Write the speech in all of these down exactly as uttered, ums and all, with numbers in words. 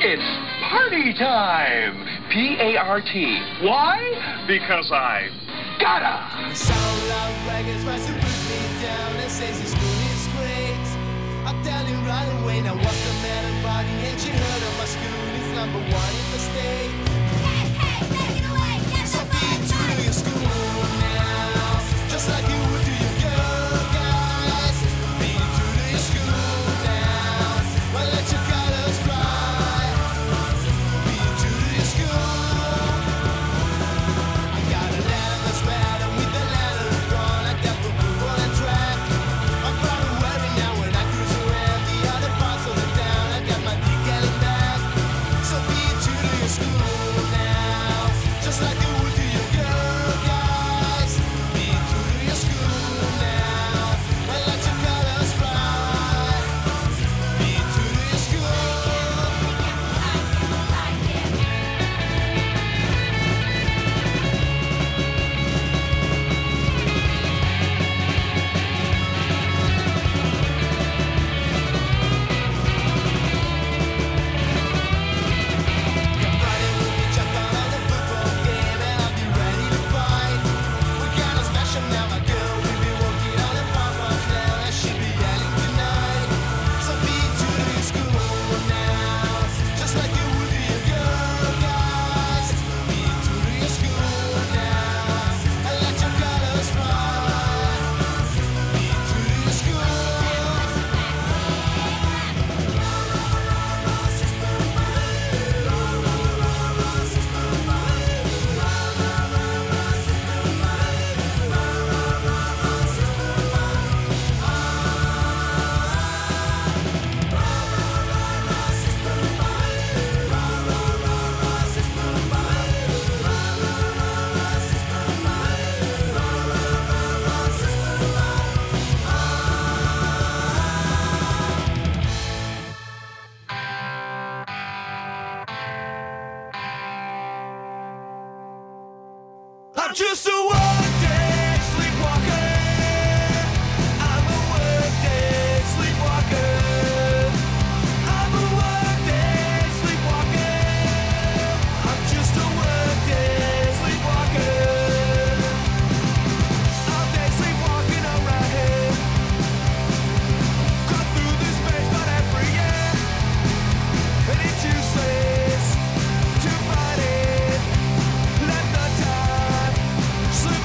It's party time. P A R T. Why? Because I gotta. The soul of reggae tries to put me down and says it's good, it's great. I'll tell you right away, now what's the matter, buddy? Ain't you heard of my school? It's number one in the state. Hey, hey, take it away. Get So be true to your school now, just like you would to your girl, guys. Be true to your school now, well, let your colors fly. Be true to your school. I got a letter that's red and with the letter in front, I got the blue on a track. I'm proud of wearing now when I cruise around the other parts of the town. I got my decal in back. So be true to your school now, just like you would to your girl, guys. Be true to your school now, and let your colors fly. Be true to your school. Come Friday when we jump out on the football game, and I'll be ready to fight. We gonna smash 'em now, my girl. We be walking on the pom-poms now, and she be yelling tonight. So be true to your school now, just like you would to your girl, guys. Be true to your school now, and let your colors fly. Be true to your school. I'm just a workday sleepwalker. I'm a workday sleepwalker. I'm a workday sleepwalker. I'm just a workday sleepwalker. All day sleepwalking around here. Cut through the space, but every year. And it's useless to fight it. Let the time slip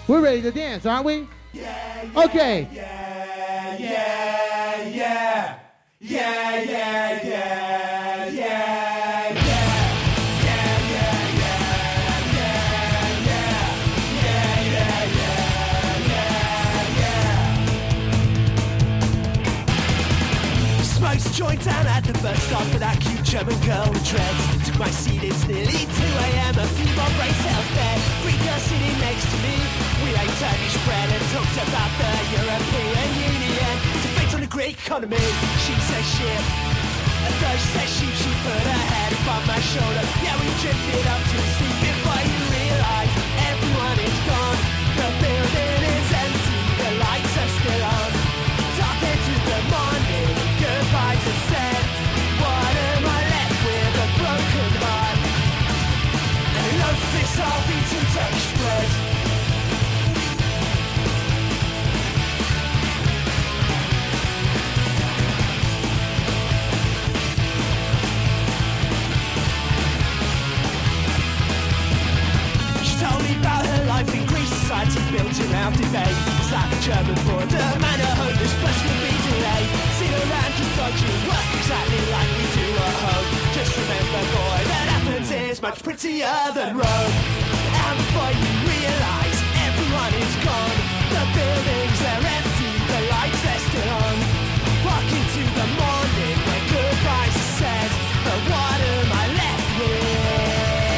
We're ready to dance, aren't we? Yeah, Okay. yeah, yeah, yeah. Yeah, yeah, yeah, yeah, smokes a joint down at the bus stop with that cute German girl with dreads. Took my seat, it's nearly two a.m. A few more brain cells dead. Three girls sitting next to me. We ate Turkish bread and talked about the European Union. Debate on the Greek economy. She says shit. And though she says sheep, she put her head above my shoulder. Yeah, we drifted up to sleep before you realize everyone is gone. The building is empty, the lights are still on. Talking to the morning, goodbyes are said. What am I left with? A broken heart and a loaf this half-eaten Turkish bread. She told me about her life in Greece, society built around debate. It's like the German border, man, a homeless bus will be delayed. Sit around just dodging work exactly like we do at home. Just remember, boy, that Athens is much prettier than Rome. And before you realise, everyone is gone. The buildings, they're empty, the lights, they're still on. Walk into the morning when goodbyes are said. But what am I left with?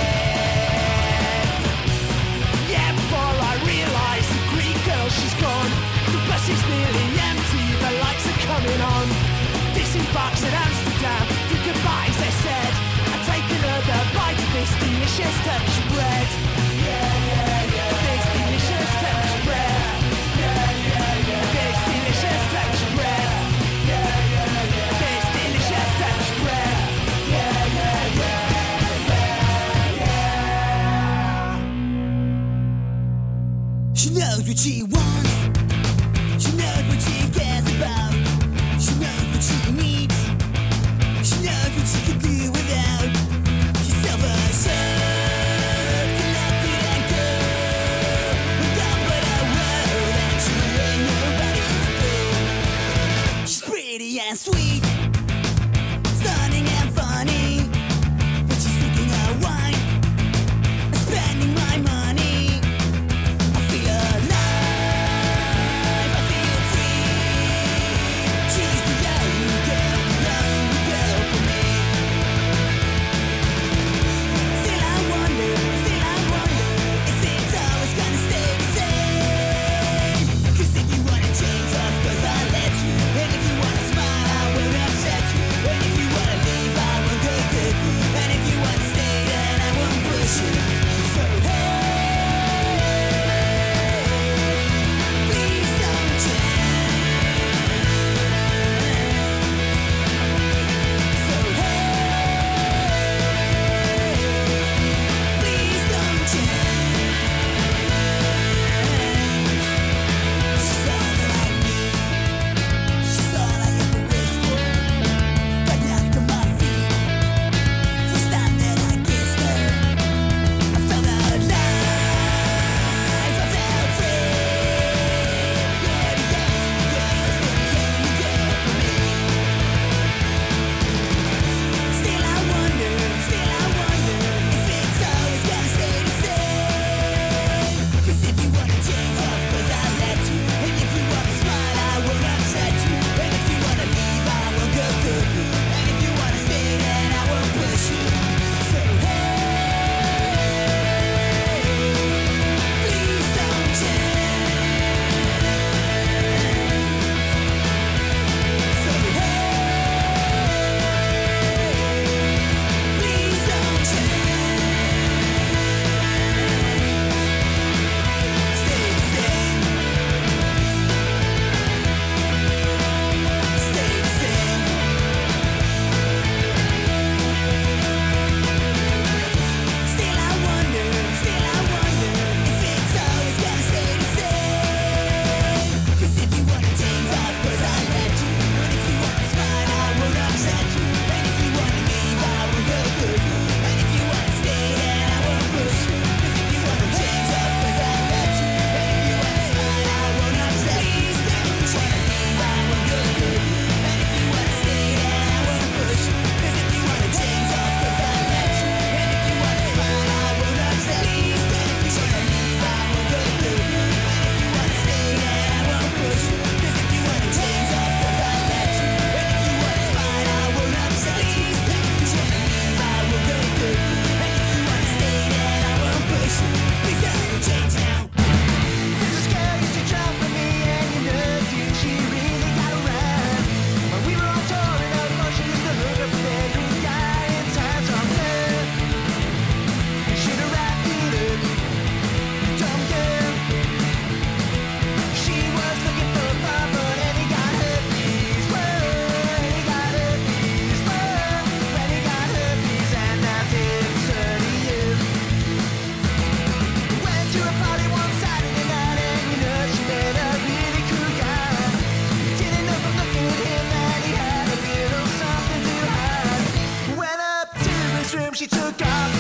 Yeah, before I realise the Greek girl, she's gone. The bus is nearly empty, the lights are coming on. Disembarks in Amsterdam, the goodbyes they said. I take another bite of this delicious Turkish bread. Yeah, yeah, yeah. This delicious Turkish bread. Yeah, yeah, yeah. This delicious Turkish bread. Yeah, yeah, yeah. This delicious Turkish bread. Yeah, yeah, yeah, yeah, yeah. She knows what she wants. She knows what she cares about. She knows what she needs. She knows what she can do without. She's self-assured, connected and good. With all but a word, and she ain't nobody's fool. She's pretty and sweet, stunning and funny. But she's drinking her wine and spending my money. I feel alive.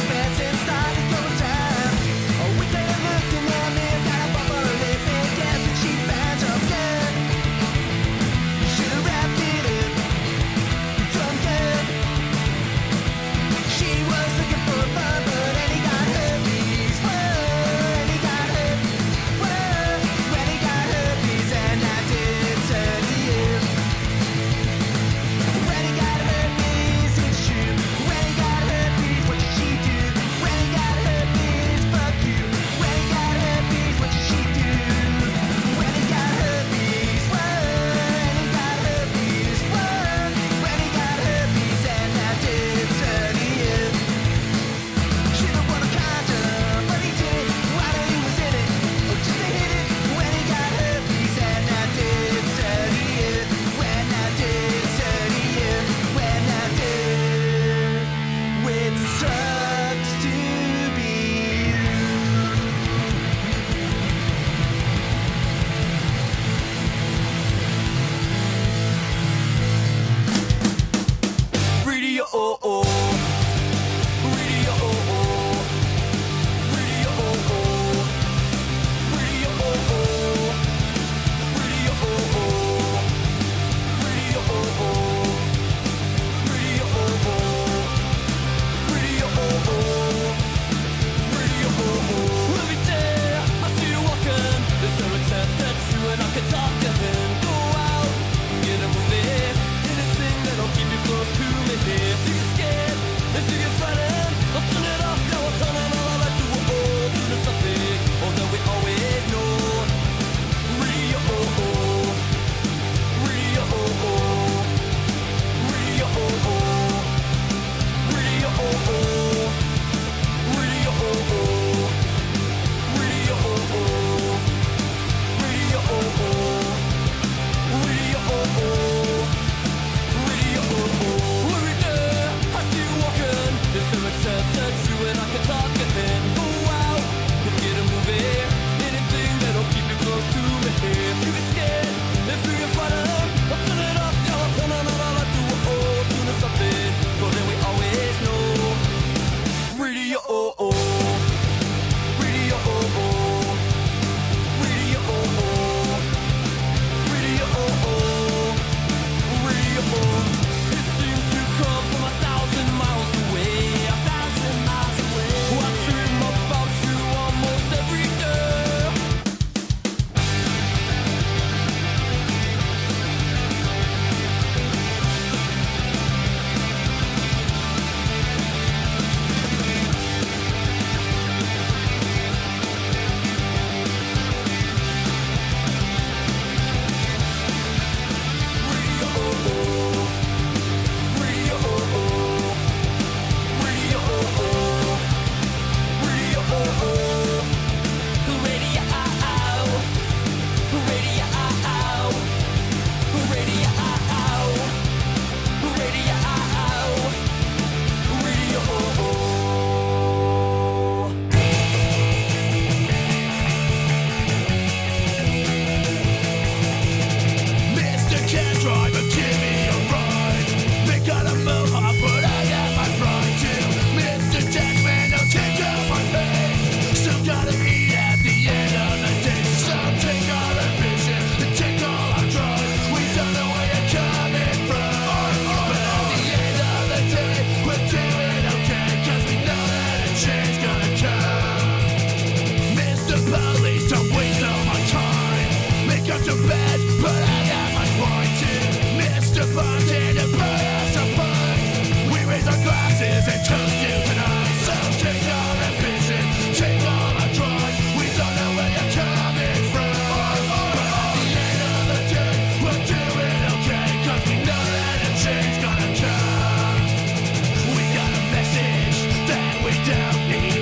Change gonna come. We got a message that we don't need.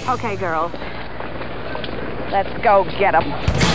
Okay, girls. Let's go get 'em.